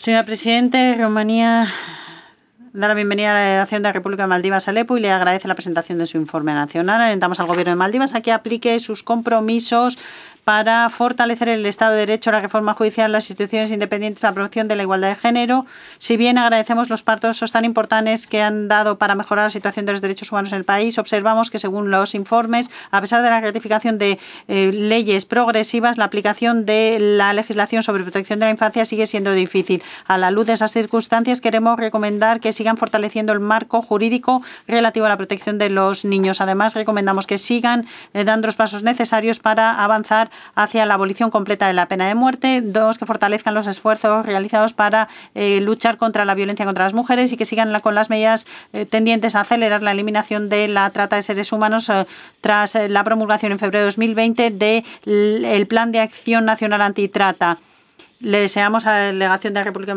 Señor presidente, Rumanía da la bienvenida a la delegación de la República de Maldivas a Alepo y le agradece la presentación de su informe nacional. Alentamos al Gobierno de Maldivas a que aplique sus compromisos para fortalecer el Estado de Derecho, la reforma judicial, las instituciones independientes, la promoción de la igualdad de género. Si bien agradecemos los pasos tan importantes que han dado para mejorar la situación de los derechos humanos en el país, observamos que, según los informes, a pesar de la ratificación de leyes progresivas, la aplicación de la legislación sobre protección de la infancia sigue siendo difícil. A la luz de esas circunstancias, queremos recomendar que sigan fortaleciendo el marco jurídico relativo a la protección de los niños. Además, recomendamos que sigan dando los pasos necesarios para avanzar hacia la abolición completa de la pena de muerte. Dos, que fortalezcan los esfuerzos realizados para luchar contra la violencia contra las mujeres y que sigan con las medidas tendientes a acelerar la eliminación de la trata de seres humanos tras la promulgación en febrero de 2020 del Plan de Acción Nacional Antitrata. Le deseamos a la delegación de la República